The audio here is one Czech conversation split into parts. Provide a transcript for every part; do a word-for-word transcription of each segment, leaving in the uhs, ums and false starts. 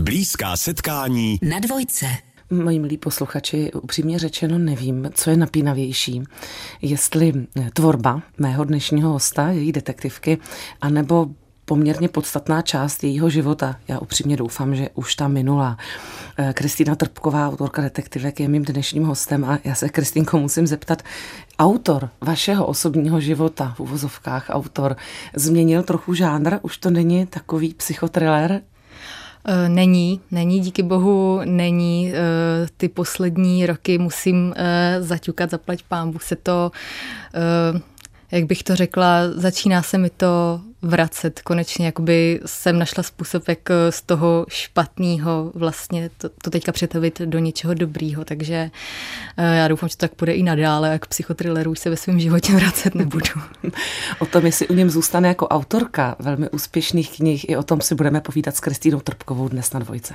Blízká setkání na Dvojce. Moji milí posluchači, upřímně řečeno nevím, co je napínavější. Jestli tvorba mého dnešního hosta, její detektivky, anebo poměrně podstatná část jejího života. Já upřímně doufám, že už ta minula. Kristýna Trpková, autorka detektivek, je mým dnešním hostem a já se, Kristýnko, musím zeptat, autor vašeho osobního života, v uvozovkách autor, změnil trochu žánr? Už to není takový psychotriller? Není, není, díky bohu, není. Ty poslední roky musím zaťukat, zaplať pánbůh se to, jak bych to řekla, začíná se mi to vracet. Konečně jakoby jsem našla způsob, jak z toho špatného vlastně to, to teďka přetavit do něčeho dobrýho, takže já doufám, že to tak půjde i nadále, jak psychothrillerů se ve svém životě vracet nebudu. O tom, jestli u něm zůstane jako autorka velmi úspěšných knih, i o tom si budeme povídat s Kristýnou Trpkovou dnes na Dvojce.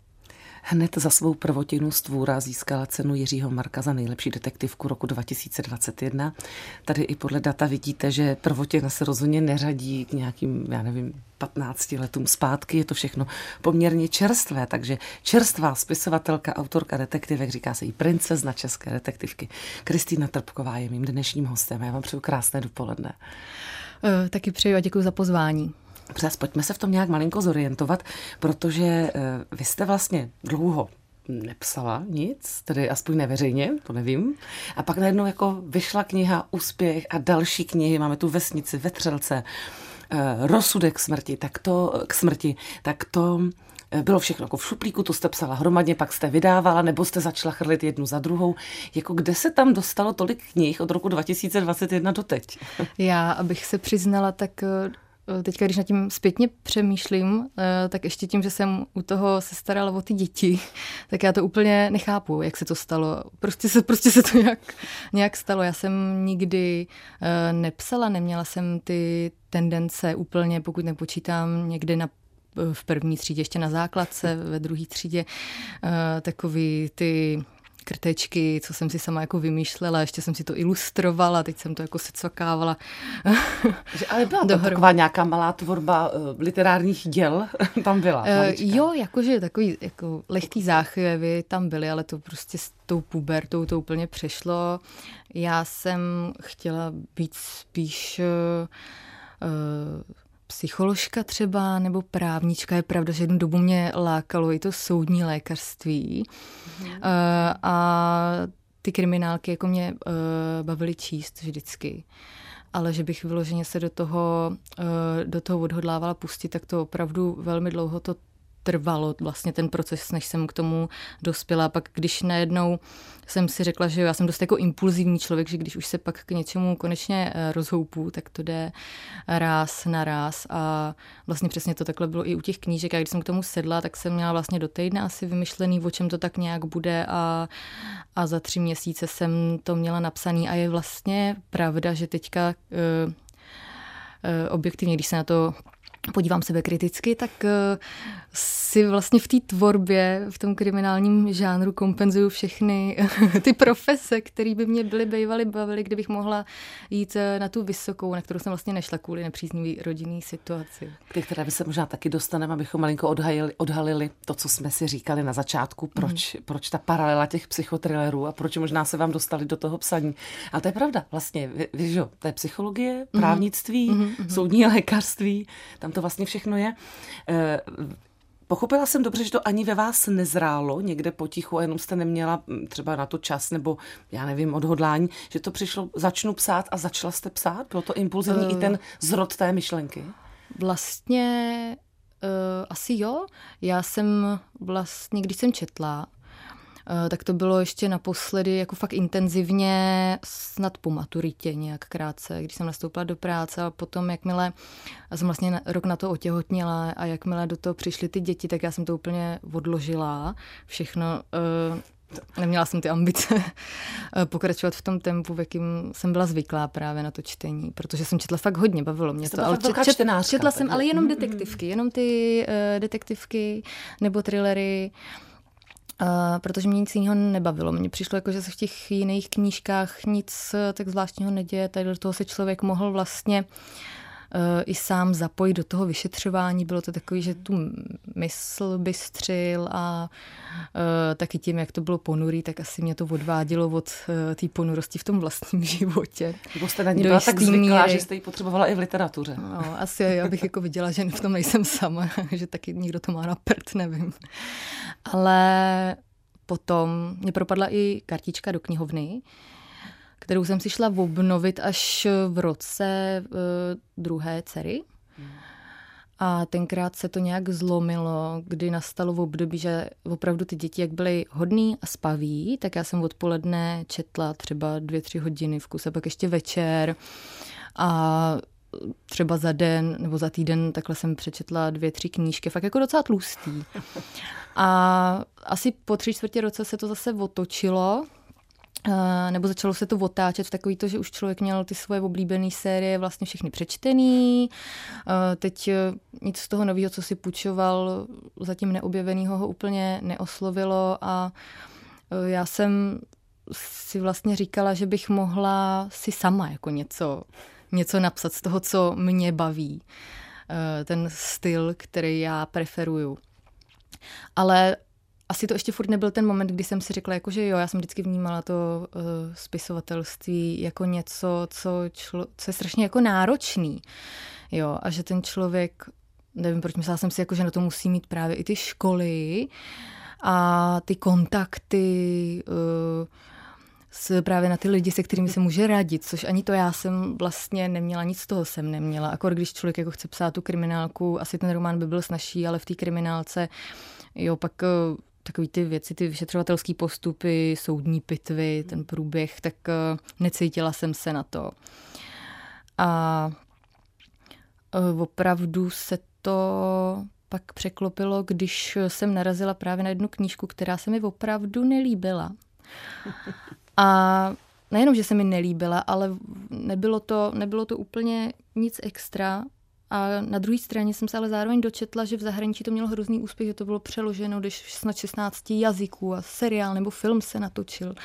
Hned za svou prvotinu Stvůra získala cenu Jiřího Marka za nejlepší detektivku roku dva tisíce dvacet jedna. Tady i podle data vidíte, že prvotina se rozhodně neřadí k nějakým, já nevím, patnácti letům zpátky. Je to všechno poměrně čerstvé, takže čerstvá spisovatelka, autorka detektivek, říká se jí princezna české detektivky. Kristýna Trpková je mým dnešním hostem. Já vám přeju krásné dopoledne. Uh, taky přeju a děkuji za pozvání. Přes, pojďme se v tom nějak malinko zorientovat, protože vy jste vlastně dlouho nepsala nic, tedy aspoň neveřejně, to nevím. A pak najednou jako vyšla kniha Úspěch a další knihy, máme tu Vesnici, Vetřelce, Rozsudek smrti, tak to k smrti, tak to bylo všechno jako v šuplíku, to jste psala hromadně, pak jste vydávala, nebo jste začala chrlit jednu za druhou. Jako kde se tam dostalo tolik knih od roku dva tisíce dvacet jedna do teď? Já, abych se přiznala, tak teďka, když nad tím zpětně přemýšlím, tak ještě tím, že jsem u toho se starala o ty děti, tak já to úplně nechápu, jak se to stalo. Prostě se, prostě se to nějak, nějak stalo. Já jsem nikdy nepsala, neměla jsem ty tendence úplně, pokud nepočítám někde na v první třídě, ještě na základce, ve druhé třídě, takový ty krtečky, co jsem si sama jako vymýšlela, ještě jsem si to ilustrovala, teď jsem to jako secvakávala. Ale byla to taková nějaká malá tvorba uh, literárních děl, tam byla. Uh, jo, jakože takový jako lehký záchvěvy tam byly, ale to prostě s tou pubertou to úplně přešlo. Já jsem chtěla být spíš uh, uh, psycholožka třeba, nebo právnička. Je pravda, že jednu dobu mě lákalo i to soudní lékařství. Mm. Uh, a ty kriminálky jako mě uh, bavily číst vždycky. Ale že bych vyloženě se do toho, uh, do toho odhodlávala pustit, tak to opravdu velmi dlouho to trvalo vlastně ten proces, než jsem k tomu dospěla. Pak když najednou jsem si řekla, že já jsem dost jako impulzivní člověk, že když už se pak k něčemu konečně rozhoupu, tak to jde ráz na ráz a vlastně přesně to takhle bylo i u těch knížek. A když jsem k tomu sedla, tak jsem měla vlastně do týdne asi vymyšlený, o čem to tak nějak bude a, a za tři měsíce jsem to měla napsaný a je vlastně pravda, že teďka uh, uh, objektivně, když se na to podívám sebe kriticky, tak uh, si vlastně v té tvorbě, v tom kriminálním žánru kompenzuju všechny ty profese, které by mě byly bývaly bavily, kdybych mohla jít na tu vysokou, na kterou jsem vlastně nešla kvůli nepříznivý rodinný situaci. K které by se možná taky dostaneme, abychom malinko odhalili, odhalili to, co jsme si říkali na začátku, proč, mm. proč ta paralela těch psychothrillerů a proč možná se vám dostali do toho psaní. Ale to je pravda, vlastně, víš jo, to je psychologie, právnictví, mm-hmm. soudní lékařství, tam to vlastně všechno je. E, Pochopila jsem dobře, že to ani ve vás nezrálo někde potichu a jenom jste neměla třeba na to čas nebo já nevím, odhodlání, že to přišlo, začnu psát a začala jste psát? Bylo to impulzivní uh, i ten zrod té myšlenky? Vlastně uh, asi jo. Já jsem vlastně, když jsem četla, Uh, tak to bylo ještě naposledy jako fakt intenzivně snad po maturitě nějak krátce, když jsem nastoupila do práce a potom jakmile jsem vlastně rok na to otěhotněla a jakmile do toho přišly ty děti, tak já jsem to úplně odložila všechno. Uh, neměla jsem ty ambice pokračovat v tom tempu, v jakým jsem byla zvyklá právě na to čtení, protože jsem četla fakt hodně, bavilo mě to. Ale čet, čet, četla jsem ale jenom detektivky, jenom ty uh, detektivky nebo thrillery. Uh, protože mě nic jiného nebavilo. Mně přišlo jako, že se v těch jiných knížkách nic tak zvláštního neděje. Tady do toho se člověk mohl vlastně i sám zapojit do toho vyšetřování. Bylo to takový, že tu mysl bystřil a uh, taky tím, jak to bylo ponurý, tak asi mě to odvádělo od uh, té ponurosti v tom vlastním životě. Nebo jste na ní byla tak zvyklá, míry, že jste ji potřebovala i v literatuře. No, asi já bych jako viděla, že v tom nejsem sama, že taky někdo to má na prd, nevím. Ale potom mě propadla i kartička do knihovny, kterou jsem si šla obnovit až v roce uh, druhé dcery. Hmm. A tenkrát se to nějak zlomilo, kdy nastalo v období, že opravdu ty děti, jak byly hodný a spaví, tak já jsem odpoledne četla třeba dvě, tři hodiny v kuse, pak ještě večer a třeba za den nebo za týden takhle jsem přečetla dvě, tři knížky, fakt jako docela tlustý. A asi po tři čtvrtě roce se to zase otočilo, nebo začalo se to otáčet v takový to, že už člověk měl ty svoje oblíbené série vlastně všechny přečtený. Teď nic z toho nového, co si půjčoval, zatím neobjeveného, ho úplně neoslovilo a já jsem si vlastně říkala, že bych mohla si sama jako něco, něco napsat z toho, co mě baví. Ten styl, který já preferuju. Ale asi to ještě furt nebyl ten moment, kdy jsem si řekla, jako, že jo, já jsem vždycky vnímala to uh, spisovatelství jako něco, co, člo, co je strašně jako náročný. Jo, a že ten člověk, nevím proč, myslela jsem si, jako, že na to musí mít právě i ty školy a ty kontakty uh, s, právě na ty lidi, se kterými se může radit, což ani to já jsem vlastně neměla, nic z toho jsem neměla. Akor když člověk jako chce psát tu kriminálku, asi ten román by byl snazší, ale v té kriminálce, jo, pak uh, takový ty věci, ty vyšetřovatelské postupy, soudní pitvy, ten průběh, tak uh, necítila jsem se na to. A uh, opravdu se to pak překlopilo, když jsem narazila právě na jednu knížku, která se mi opravdu nelíbila. A nejenom, že se mi nelíbila, ale nebylo to, nebylo to úplně nic extra. A na druhé straně jsem se ale zároveň dočetla, že v zahraničí to mělo hrozný úspěch, že to bylo přeloženo do snad šestnácti jazyků a seriál nebo film se natočil.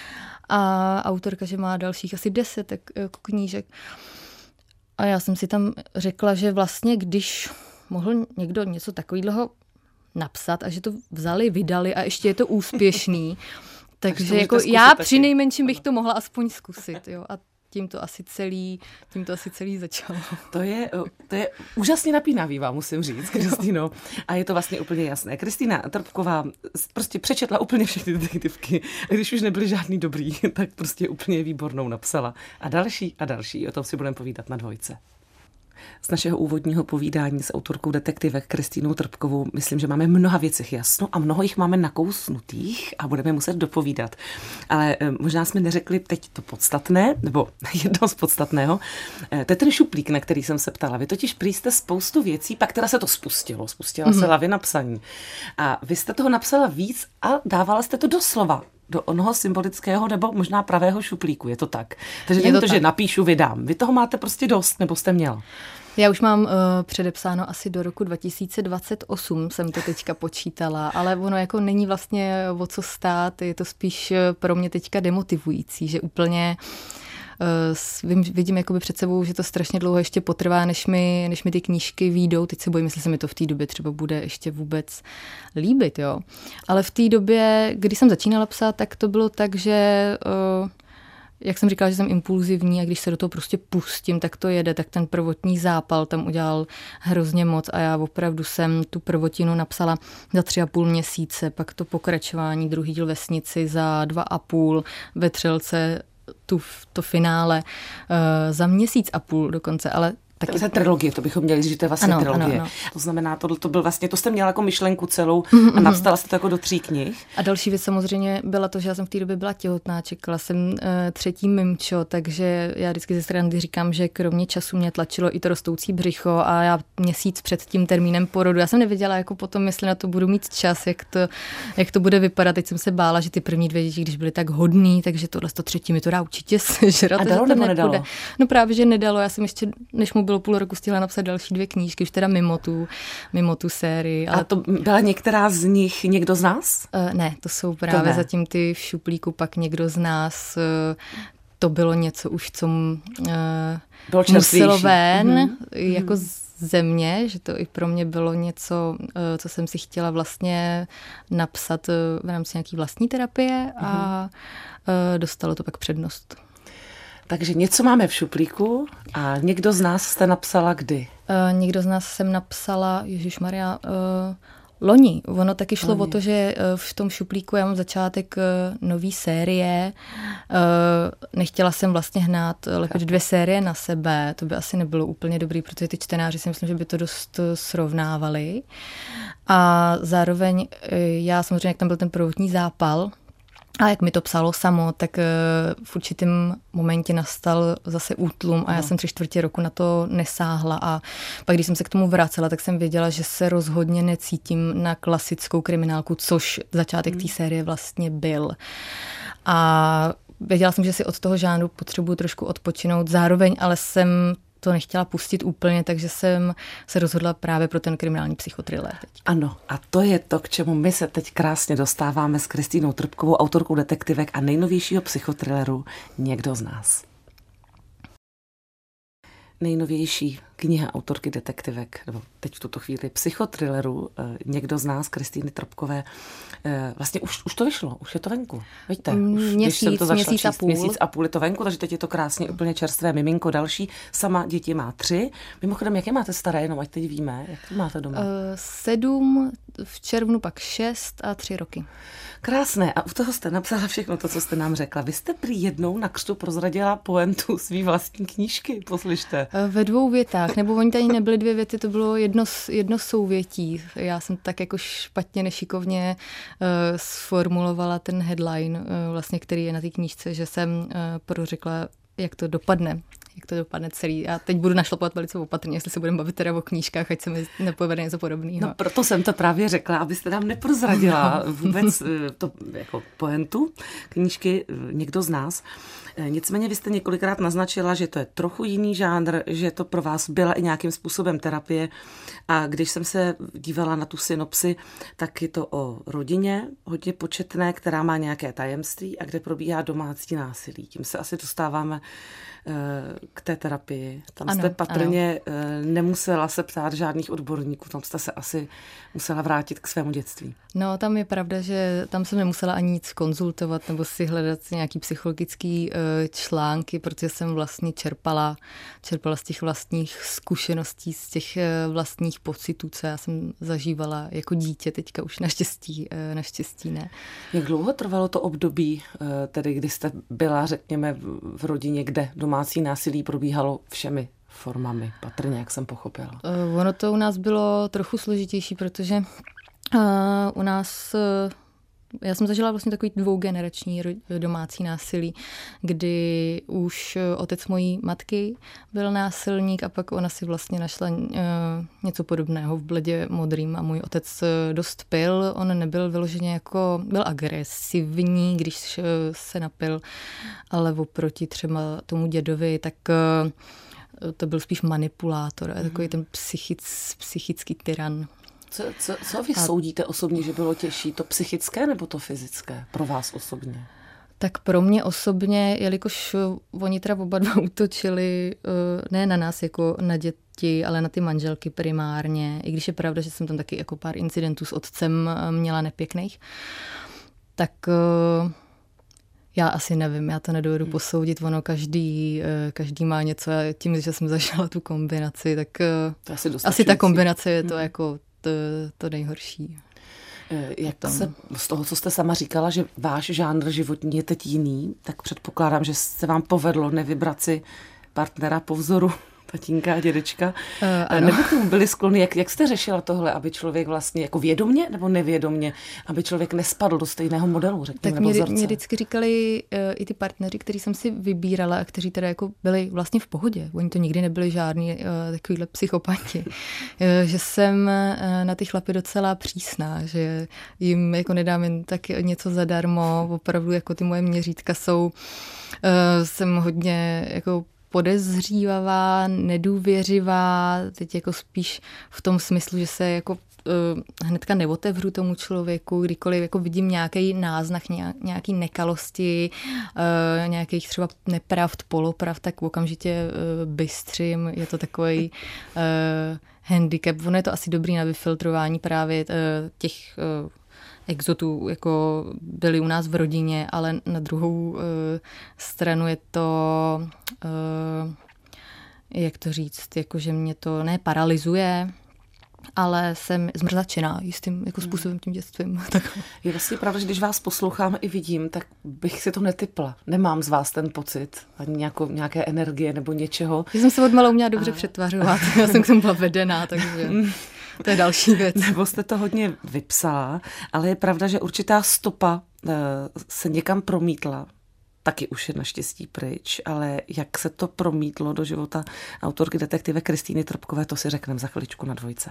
A autorka, že má dalších asi deset jako knížek. A já jsem si tam řekla, že vlastně, když mohl někdo něco takového napsat a že to vzali, vydali a ještě je to úspěšný, takže jako já při nejmenším bych to mohla aspoň zkusit. Jo. A tím to asi celý, tím to asi celý začalo. To je, to je úžasně napínavý, vám musím říct, Kristýno. A je to vlastně úplně jasné. Kristýna Trpková prostě přečetla úplně všechny detektivky. A když už nebyly žádný dobrý, tak prostě úplně výbornou napsala. A další a další. O tom si budeme povídat na dvojce. Z našeho úvodního povídání s autorkou detektivek Kristýnou Trpkovou myslím, že máme mnoha věcech jasno a mnoho jich máme nakousnutých a budeme muset dopovídat. Ale možná jsme neřekli teď to podstatné, nebo jedno z podstatného. To je ten šuplík, na který jsem se ptala. Vy totiž prý jste spoustu věcí, pak teda se to spustilo. Spustila mm-hmm. se lavina psaní. A vy jste toho napsala víc a dávala jste to doslova do onoho symbolického nebo možná pravého šuplíku, je to tak. Takže není to, to že napíšu, vydám. Vy toho máte prostě dost, nebo jste měla? Já už mám uh, předepsáno asi do roku dva tisíce dvacet osm, jsem to teďka počítala, ale ono jako není vlastně o co stát, je to spíš pro mě teďka demotivující, že úplně uh, vidím jakoby před sebou, že to strašně dlouho ještě potrvá, než mi, než mi ty knížky výjdou. Teď se bojím, jestli se mi to v té době třeba bude ještě vůbec líbit, jo. Ale v té době, kdy jsem začínala psát, tak to bylo tak, že uh, jak jsem říkala, že jsem impulzivní a když se do toho prostě pustím, tak to jede, tak ten prvotní zápal tam udělal hrozně moc a já opravdu jsem tu prvotinu napsala za tři a půl měsíce, pak to pokračování, druhý díl Vesnici za dva a půl, ve Třelce tu, to finále uh, za měsíc a půl dokonce, ale taky... To je trilogie, to bychom měli říct, že to je vlastně ano, trilogie. Ano, ano. To znamená, to, to byl vlastně, to jste měla jako myšlenku celou mm-hmm. a napsala jste to jako do tří knih. A další věc samozřejmě byla to, že já jsem v té době byla těhotná, čekala jsem uh, třetí mimčo, takže já vždycky ze strany říkám, že kromě času mě tlačilo i to rostoucí břicho a já měsíc před tím termínem porodu, já jsem nevěděla jako potom, jestli na to budu mít čas, jak to, jak to bude vypadat. Teď jsem se bála, že ty první dvě děti, když byly tak hodný, takže tohle to třetí mi to dá určitě sežrat. A dalo nebo nedalo? No právě, že nedalo. Já jsem ještě, než mu bylo půl roku, stihla napsat další dvě knížky, už teda mimo tu, mimo tu sérii. Ale... A to byla některá z nich někdo z nás? Uh, ne, to jsou právě to zatím ty v šuplíku, pak někdo z nás. Uh, to bylo něco už, co uh, bylo muselo ven mm-hmm. jako ze mě, že to i pro mě bylo něco, uh, co jsem si chtěla vlastně napsat uh, v rámci nějaký vlastní terapie mm-hmm. a uh, dostalo to pak přednost. Takže něco máme v šuplíku a někdo z nás jste napsala kdy? Uh, někdo z nás jsem napsala, ježišmarja, uh, loni. Ono taky šlo loni. O to, že v tom šuplíku já mám začátek nový série. Nechtěla jsem vlastně hnát lepit dvě série na sebe. To by asi nebylo úplně dobrý, protože ty čtenáři si myslím, že by to dost srovnávali. A zároveň já samozřejmě, jak tam byl ten prvotní zápal, a jak mi to psalo samo, tak v určitém momentě nastal zase útlum a já jsem tři čtvrtě roku na to nesáhla a pak, když jsem se k tomu vracela, tak jsem věděla, že se rozhodně necítím na klasickou kriminálku, což začátek té série vlastně byl. A věděla jsem, že si od toho žánru potřebuji trošku odpočinout, zároveň ale jsem to nechtěla pustit úplně, takže jsem se rozhodla právě pro ten kriminální psychotriller teď. Ano, a to je to, k čemu my se teď krásně dostáváme s Kristýnou Trpkovou, autorkou detektivek a nejnovějšího psychotrilleru Někdo z nás. Nejnovější kniha autorky detektivek, nebo teď v tuto chvíli psychotrilleru Někdo z nás, Kristýny Trpkové. Vlastně už, už to vyšlo, už je to venku. Víte, už, měsíc, když jsem to měsíc číst, a půl. Měsíc a půl je to venku, takže teď je to krásně úplně čerstvé miminko další. Sama děti má tři. Mimochodem, jaké máte staré, jenom ať teď víme, jak to máte doma? Uh, sedm, v červnu pak šest a tři roky. Krásné. A u toho jste napsala všechno to, co jste nám řekla. Vy jste prý jednou na křtu prozradila pointu svý vlastní knížky, poslyšte. Ve dvou větách, nebo oni tady nebyly dvě věty, to bylo jedno, jedno souvětí. Já jsem tak jako špatně, nešikovně uh, sformulovala ten headline, uh, vlastně, který je na té knížce, že jsem uh, prořekla, jak to dopadne. jak to dopadne celý. Já teď budu našlapovat velice opatrně, jestli se budeme bavit teda o knížkách, ať se mi nepovede něco podobného. No, proto jsem to právě řekla, abyste nám neprozradila vůbec to jako pointu knížky Někdo z nás. Nicméně vy jste několikrát naznačila, že to je trochu jiný žánr, že to pro vás byla i nějakým způsobem terapie. A když jsem se dívala na tu synopsi, tak je to o rodině, hodně početné, která má nějaké tajemství a kde probíhá domácí násilí. Tím se asi dostáváme k té terapii. Tam ano, jste patrně ano. nemusela se ptát žádných odborníků, tam jste se asi musela vrátit k svému dětství. No, tam je pravda, že tam jsem nemusela ani nic konzultovat nebo si hledat nějaký psychologický články, protože jsem vlastně čerpala, čerpala z těch vlastních zkušeností, z těch vlastních pocitů, co já jsem zažívala jako dítě, teďka už naštěstí, naštěstí ne. Jak dlouho trvalo to období, tedy kdy jste byla, řekněme, v rodině, kde domácí násilí probíhalo všemi formami, patrně, jak jsem pochopila? Ono to u nás bylo trochu složitější, protože uh, u nás... Uh, Já jsem zažila vlastně takový dvougenerační domácí násilí, kdy už otec mojí matky byl násilník a pak ona si vlastně našla uh, něco podobného v bledě modrým a můj otec dost pil. On nebyl vyloženě jako, byl agresivní, když uh, se napil, ale oproti třeba tomu dědovi, tak uh, to byl spíš manipulátor a takový ten psychic, psychický tyran. Co, co, co vy a... soudíte osobně, že bylo těžší? To psychické nebo to fyzické pro vás osobně? Tak pro mě osobně, jelikož oni teda oba dva útočili ne na nás jako na děti, ale na ty manželky primárně, i když je pravda, že jsem tam taky jako pár incidentů s otcem měla nepěkných, tak já asi nevím, já to nedovedu posoudit, ono každý, každý má něco a tím, že jsem zažila tu kombinaci, tak asi, asi ta kombinace je to hmm. jako to, to nejhorší. Jak se, z toho, co jste sama říkala, že váš žánr životní je teď jiný, tak předpokládám, že se vám povedlo nevybrat si partnera po vzoru tatínka a dědečka. Uh, nebo k tomu byli sklony, jak, jak jste řešila tohle, aby člověk vlastně jako vědomně nebo nevědomně, aby člověk nespadl do stejného modelu, řekněme, tak mě, mě vždycky říkali uh, i ty partneři, který jsem si vybírala a kteří teda jako byli vlastně v pohodě. Oni to nikdy nebyli žádní uh, takovýhle psychopati. uh, že jsem uh, na ty chlapy docela přísná, že jim jako nedám jen tak něco zadarmo, opravdu jako ty moje měřítka jsou, uh, jsem hodně jako podezřívavá, nedůvěřivá, teď jako spíš v tom smyslu, že se jako uh, hnedka neotevřu tomu člověku, kdykoliv jako vidím nějaký náznak, nějaký nekalosti, uh, nějakých třeba nepravd, polopravd, tak okamžitě uh, bystřím. Je to takový uh, handicap. Ono je to asi dobrý na vyfiltrování právě uh, těch uh, exotů, jako byli u nás v rodině, ale na druhou uh, stranu je to, uh, jak to říct, jako že mě to ne paralyzuje, ale jsem zmrzačená jistým jako způsobem tím dětstvím. Tak. Je vlastně pravda, že když vás poslouchám i vidím, tak bych si to netypla. Nemám z vás ten pocit, ani nějakou, nějaké energie nebo něčeho. Já jsem se od malou uměla dobře a... přetvařovat. Já jsem k tomu byla vedená, takže... To je další věc. Nebo jste to hodně vypsala, ale je pravda, že určitá stopa se někam promítla. Taky už je naštěstí pryč, ale jak se to promítlo do života autorky detektive Kristýny Trpkové, to si řekneme za chviličku na Dvojce.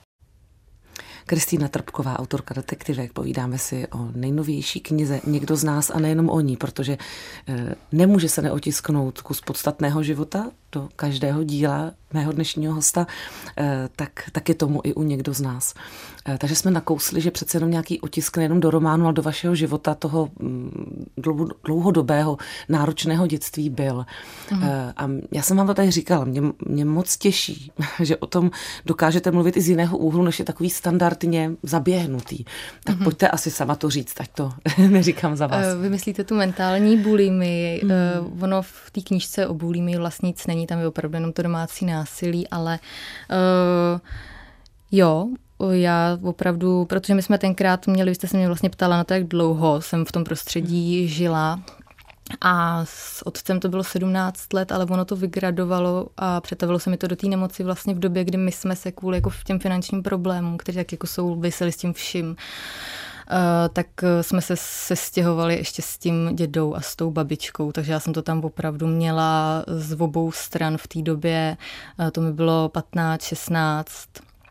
Kristýna Trpková, autorka detektivek, povídáme si o nejnovější knize Někdo z nás a nejenom o ní, protože e, nemůže se neotisknout kus podstatného života do každého díla mého dnešního hosta, e, tak, tak je tomu i u Někdo z nás. E, takže jsme nakousli, že přece jenom nějaký otisk nejenom do románu, ale do vašeho života toho dlouho, dlouhodobého, náročného dětství byl. Mm. E, a já jsem vám to tady říkala, mě, mě moc těší, že o tom dokážete mluvit i z jiného úhlu, než je takový standardně zaběhnutý. Tak mm-hmm. pojďte asi sama to říct, ať to neříkám za vás. Vy myslíte tu mentální bulimii. Mm. Ono v té knížce o bulimii vlastně nic není, tam je opravdu jenom to domácí násilí, ale uh, jo, já opravdu, protože my jsme tenkrát měli, vy jste se mě vlastně ptala na to, jak dlouho jsem v tom prostředí mm. žila. A s otcem to bylo sedmnáct let, ale ono to vygradovalo a přetavilo se mi to do té nemoci vlastně v době, kdy my jsme se kvůli jako v těm finančním problémům, které tak jako souvisely s tím vším, uh, tak jsme se sestěhovali ještě s tím dědou a s tou babičkou, takže já jsem to tam opravdu měla z obou stran v té době. Uh, to mi bylo patnáct, šestnáct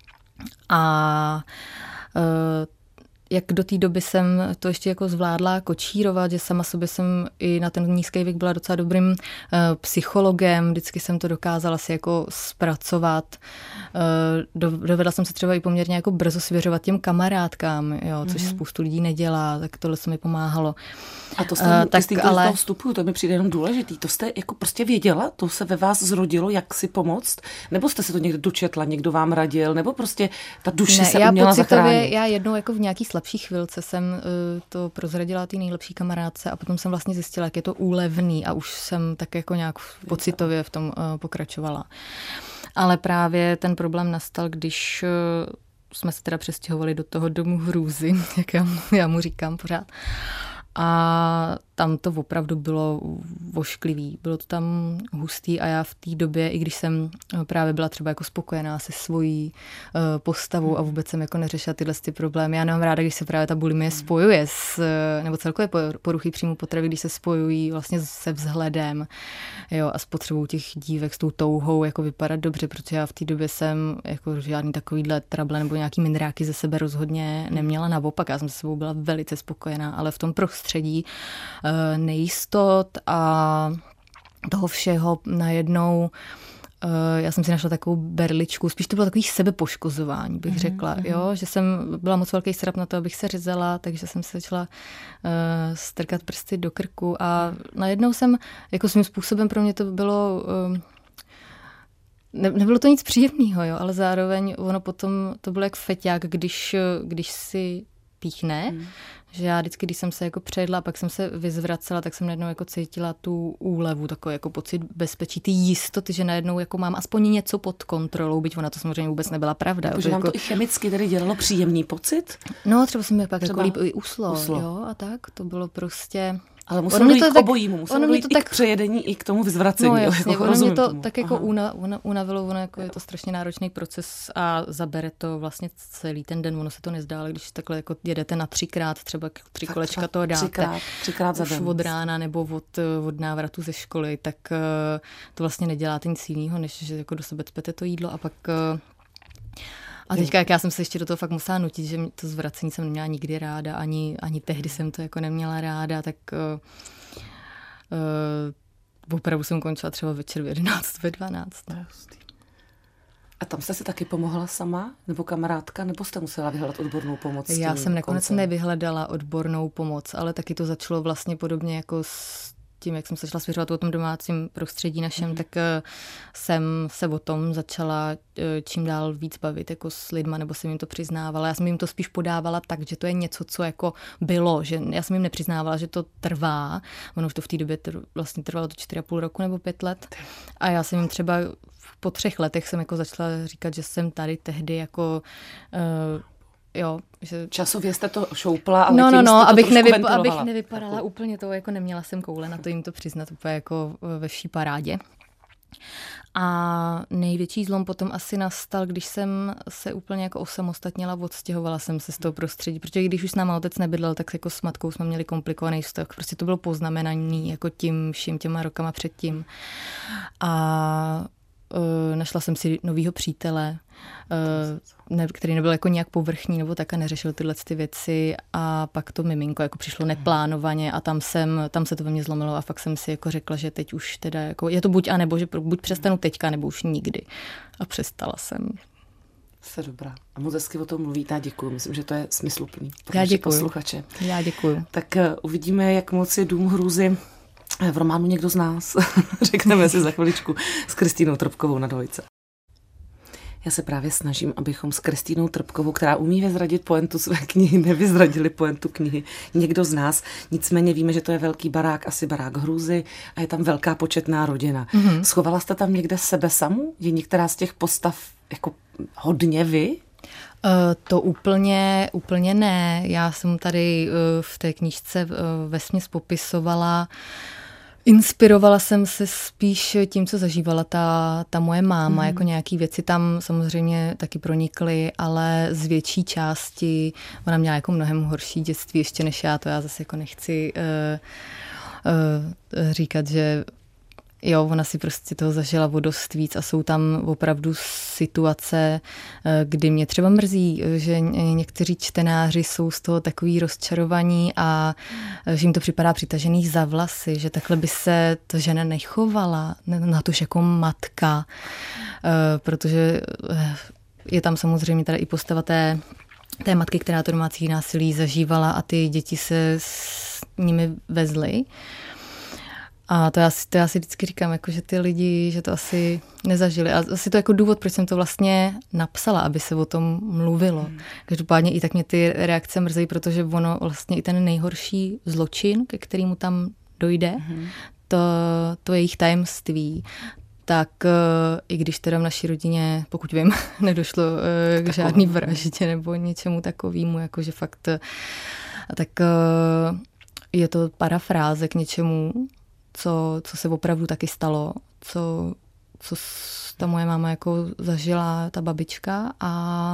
a uh, jak do té doby jsem to ještě jako zvládla kočírovat, že sama sobě jsem i na ten nízký věk byla docela dobrým uh, psychologem, vždycky jsem to dokázala si jako zpracovat. Uh, dovedla jsem se třeba i poměrně jako brzo svěřovat těm kamarádkám, jo, což mm-hmm. spoustu lidí nedělá, tak tohle se mi pomáhalo. A to jste, uh, tak, jste ale... do toho vstupu, to mi přijde jenom důležitý. To jste jako prostě věděla, to se ve vás zrodilo, jak si pomoct? Nebo jste se to někde dočetla, někdo vám radil, nebo prostě ta duše ne, se já uměla pocitově, zachránit? Já jednou jako v nějaký slabší chvilce jsem uh, to prozradila té nejlepší kamarádce a potom jsem vlastně zjistila, jak je to úlevný a už jsem tak jako nějak pocitově v tom uh, pokračovala. Ale právě ten problém nastal, když uh, jsme se teda přestěhovali do toho domu hrůzy, jak já, já mu říkám pořád. A tam to opravdu bylo vošklivý, bylo to tam hustý a já v té době, i když jsem právě byla třeba jako spokojená se svojí uh, postavou a vůbec jsem jako neřešila tyhle ty problémy. Já nemám ráda, když se právě ta bulimie spojuje s, nebo celkově poruchy příjmu potravy, když se spojují vlastně se vzhledem, jo, a s potřebou těch dívek, s tou touhou jako vypadat dobře, protože já v té době jsem jako žádný takovýhle trable nebo nějaký mindráky ze sebe rozhodně neměla, naopak, já jsem se sebou byla velice spokojená, ale v tom prostředí nejistot a toho všeho najednou já jsem si našla takovou berličku, spíš to bylo takový sebepoškozování, bych řekla, mm-hmm. jo, že jsem byla moc velký srap na to, abych se řezala, takže jsem se začala uh, strkat prsty do krku a najednou jsem, jako svým způsobem pro mě to bylo, uh, ne, nebylo to nic příjemného, jo, ale zároveň ono potom, to bylo jak feťák, když, když si píchne, mm. že já vždycky, když jsem se jako přejedla a pak jsem se vyzvracela, tak jsem najednou jako cítila tu úlevu, takový jako pocit bezpečí, ty jistoty, že najednou jako mám aspoň něco pod kontrolou, byť ona to samozřejmě vůbec nebyla pravda. Protože vám jako... to i chemicky tady dělalo příjemný pocit? No, třeba jsem mi pak třeba... jako líp i uslo, uslo, jo, a tak, to bylo prostě... Ale muselo dojít k obojímu, muselo dojít i tak... k přejedení, i k tomu vyzvracení. No jasně, jako ono mě to tomu. tak jako una, una, unavilo, ono jako je to strašně náročný proces a zabere to vlastně celý ten den, ono se to nezdá, ale když takhle jako jedete na třikrát, třeba tři kolečka toho dáte, třikrát, třikrát za už den. Od rána nebo od, od návratu ze školy, tak uh, to vlastně neděláte nic jiného, než že jako do sebe cpete to jídlo a pak... Uh, A teďka, jak já jsem se ještě do toho fakt musela nutit, že to zvracení jsem neměla nikdy ráda, ani, ani tehdy jsem to jako neměla ráda, tak uh, uh, opravdu jsem končila třeba večer v jedenáct, ve dvanáct. No. A tam jste si taky pomohla sama, nebo kamarádka, nebo jste musela vyhledat odbornou pomoc? Já jsem nakonec koncem? nevyhledala odbornou pomoc, ale taky to začalo vlastně podobně jako s tím, jak jsem se začala svěřovat o tom domácím prostředí našem, mm. tak jsem se o tom začala čím dál víc bavit jako s lidma, nebo jsem jim to přiznávala. Já jsem jim to spíš podávala tak, že to je něco, co jako bylo, že já jsem jim nepřiznávala, že to trvá. Ono už to v té době trv, vlastně trvalo to čtyři a půl roku nebo pět let. A já jsem jim třeba po třech letech jsem jako začala říkat, že jsem tady tehdy jako uh, jo, že... Časově jste to šoupla, ale no, tím no, no, jste to abych, nevyp- ventilovala. abych nevypadala úplně to, jako neměla jsem koule na to jim to přiznat úplně jako ve vší parádě. A největší zlom potom asi nastal, když jsem se úplně jako osamostatnila, odstěhovala jsem se z toho prostředí, protože když už s náma otec nebydlel, tak jako s matkou jsme měli komplikovaný vztah. Prostě to bylo poznamenaný jako tím vším těma rokama předtím. A uh, našla jsem si novýho přítele, uh, ne, který nebyl jako nějak povrchní nebo tak a neřešil tyhle ty věci a pak to miminko jako přišlo neplánovaně a tam jsem, tam se to ve mně zlomilo a fakt jsem si jako řekla, že teď už teda jako, je to buď a nebo, že buď přestanu teďka, nebo už nikdy. A přestala jsem. Jste dobrá. A moc hezky o tom mluvíte a děkuju. Myslím, že to je smysluplný pro Já naše děkuju. posluchače. Já děkuju. Tak uh, uvidíme, jak moc je Dům hrůzy v románu Někdo z nás. Řekneme si za chviličku s Kristýnou Trpkovou na dvojce. Já se právě snažím, abychom s Kristýnou Trpkovou, která umí vyzradit pointu své knihy, nevyzradili pointu knihy Někdo z nás. Nicméně víme, že to je velký barák, asi barák hrůzy a je tam velká početná rodina. Mm-hmm. Schovala jste tam někde sebe samu? Je některá z těch postav jako hodně vy? Uh, to úplně, úplně ne. Já jsem tady uh, v té knížce uh, vesměs popisovala. Inspirovala jsem se spíš tím, co zažívala ta, ta moje máma, mm. jako nějaký věci tam samozřejmě taky pronikly, ale z větší části ona měla jako mnohem horší dětství ještě než já, to já zase jako nechci uh, uh, říkat, že jo, ona si prostě toho zažila o dost víc a jsou tam opravdu situace, kdy mě třeba mrzí, že někteří čtenáři jsou z toho takový rozčarovaní a že jim to připadá přitažený za vlasy, že takhle by se ta žena nechovala, natož jako matka, protože je tam samozřejmě teda i postava té, té matky, která to domácí násilí zažívala a ty děti se s nimi vezly. A to já, si, to já si vždycky říkám, jako, že ty lidi, že to asi nezažili. A asi to jako důvod, proč jsem to vlastně napsala, aby se o tom mluvilo. Hmm. Každopádně i tak mě ty reakce mrzejí, protože ono vlastně i ten nejhorší zločin, ke kterému tam dojde, hmm. to, to je jejich tajemství. Tak i když teda v naší rodině, pokud vím, nedošlo k žádný vraždě nebo něčemu takovému, jakože fakt, tak je to parafráze k něčemu, Co, co se opravdu taky stalo, co, co ta moje máma jako zažila, ta babička a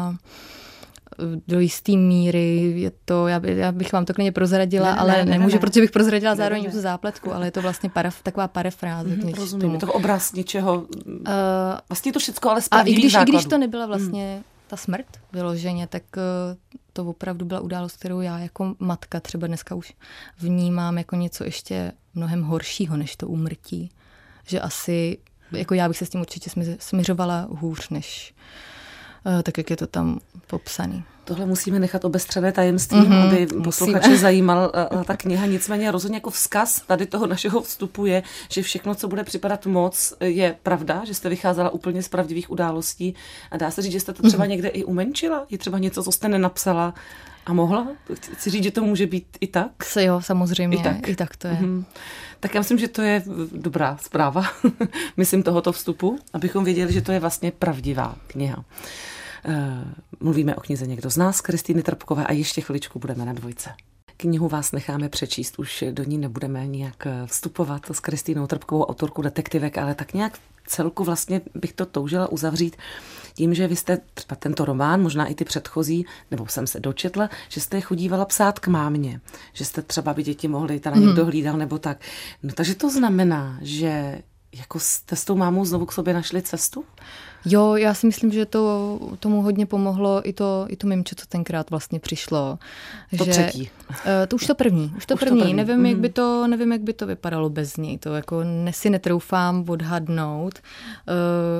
do jistý míry je to, já, by, já bych vám to klidně prozradila, ne, ale ne, ne, nemůžu, ne, protože bych prozradila ne, zároveň ne, ne. tu zápletku, ale je to vlastně paraf, taková parafráze. Mm, rozumím, je to obraz něčeho, uh, vlastně to všecko, ale z pravdivých A i když, základů. i když to nebyla vlastně mm. ta smrt vyloženě, tak to opravdu byla událost, kterou já jako matka třeba dneska už vnímám jako něco ještě mnohem horšího než to úmrtí. Že asi, jako já bych se s tím určitě smiřovala hůř, než tak, jak je to tam popsaný. Tohle musíme nechat obestřené tajemství, mm-hmm, aby posluchače zajímal ta kniha. Nicméně rozhodně jako vzkaz tady toho našeho vstupu je, že všechno, co bude připadat moc, je pravda, že jste vycházela úplně z pravdivých událostí a dá se říct, že jste to třeba mm-hmm. někde i umenčila? Je třeba něco, co jste nenapsala a mohla? Chci říct, že to může být i tak? Se jo, samozřejmě, i tak, i tak to je. Mm-hmm. Tak já myslím, že to je dobrá zpráva, myslím tohoto vstupu, abychom věděli, že to je vlastně pravdivá kniha. Mluvíme o knize Někdo z nás, Kristýny Trpkové a ještě chviličku budeme na dvojce. Knihu vás necháme přečíst, už do ní nebudeme nějak vstupovat s Kristýnou Trpkovou, autorkou detektivek, ale tak nějak celku vlastně bych to toužila uzavřít tím, že vy jste třeba tento román, možná i ty předchozí, nebo jsem se dočetla, že jste je chodívala psát k mámě, že jste třeba by děti mohly, teda mm. někdo hlídal nebo tak. No takže to znamená, že jako jste s tou mámou znovu k sobě našli cestu? Jo, já si myslím, že to tomu hodně pomohlo i to, i to mimče, co tenkrát vlastně přišlo. To že, třetí. Uh, to už to první. Už to, už první. to první. Nevím, mm. jak by to, nevím, jak by to vypadalo bez něj. To jako ne, si netroufám odhadnout. Uh,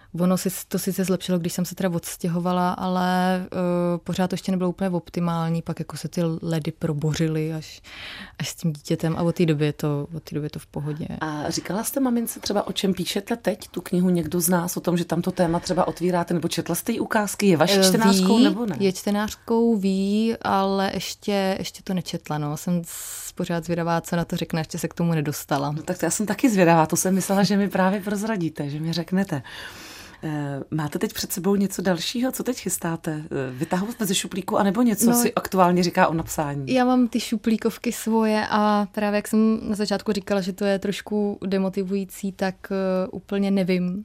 Ono si to sice zlepšilo, když jsem se teda odstěhovala, ale uh, pořád to ještě nebylo úplně optimální, pak jako se ty ledy probořily až, až s tím dítětem a od té doby je to, od té doby je to v pohodě. A říkala jste mamince třeba, o čem píšete teď, tu knihu někdo z nás, o tom, že tam to téma třeba otvíráte, nebo četla jste jí ukázky, je vaší čtenářkou ví, nebo ne? Je čtenářkou, ví, ale ještě, ještě to nečetla, no. Jsem pořád zvědavá, co na to řekne, ještě se k tomu nedostala. No tak to já jsem taky zvědavá, to jsem myslela, že mi právě prozradíte, že mi řeknete. Máte teď před sebou něco dalšího? Co teď chystáte? Vytahovat ze šuplíku, anebo něco no, si aktuálně říká o napsání? Já mám ty šuplíkovky svoje a právě jak jsem na začátku říkala, že to je trošku demotivující, tak uh, úplně nevím.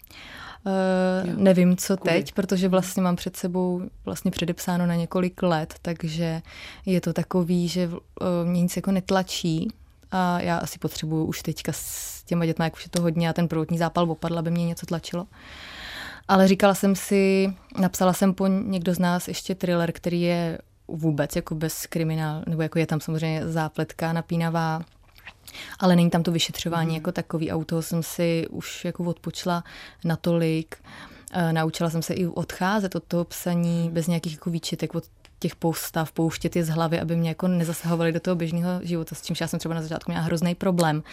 Uh, jo, nevím, co kudy. Teď, protože vlastně mám před sebou vlastně předepsáno na několik let, takže je to takový, že uh, mě nic jako netlačí. A já asi potřebuju už teďka s těma dětma, jak už je to hodně a ten prvotní zápal opadl, aby mě něco tlačilo. Ale říkala jsem si, napsala jsem po někdo z nás ještě thriller, který je vůbec jako bez kriminál, nebo jako je tam samozřejmě zápletka napínavá, ale není tam to vyšetřování mm. jako takový. A u toho jsem si už jako odpočla natolik. E, naučila jsem se i odcházet od toho psaní bez nějakých jako výčitek, od těch postav, pouštět je z hlavy, aby mě jako nezasahovali do toho běžného života, s čímž já jsem třeba na začátku měla hrozný problém.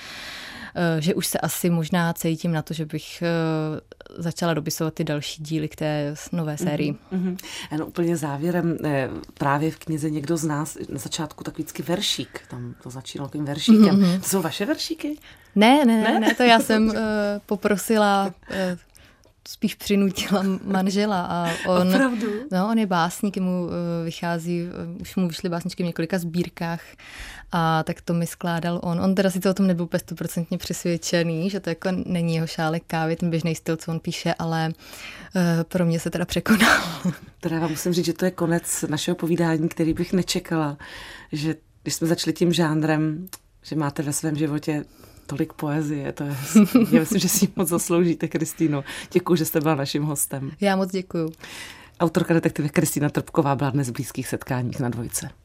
Že už se asi možná cítím na to, že bych začala dopisovat ty další díly k té nové sérii. Mm-hmm. Ano, úplně závěrem, právě v knize Někdo z nás, na začátku takový vždycky veršík, tam to začínalo takovým veršíkem. Mm-hmm. To jsou vaše veršíky? Ne, ne, ne, ne to já jsem uh, poprosila... Uh, spíš přinutila manžela a on, Opravdu? No, on je básník, mu uh, vychází, uh, už mu vyšly básničky v několika sbírkách a tak to mi skládal on. On teda sice o tom nebyl úplně stoprocentně přesvědčený, že to jako není jeho šálek kávy, ten běžný styl, co on píše, ale uh, pro mě se teda překonal. Teda vám musím říct, že to je konec našeho povídání, který bych nečekala, že když jsme začali tím žánrem, že máte ve svém životě tolik poezie, to je hezký. Já myslím, že si moc zasloužíte, Kristýno. Děkuji, že jste byla naším hostem. Já moc děkuju. Autorka detektivy Kristýna Trpková byla dnes v Blízkých setkáních na Dvojce.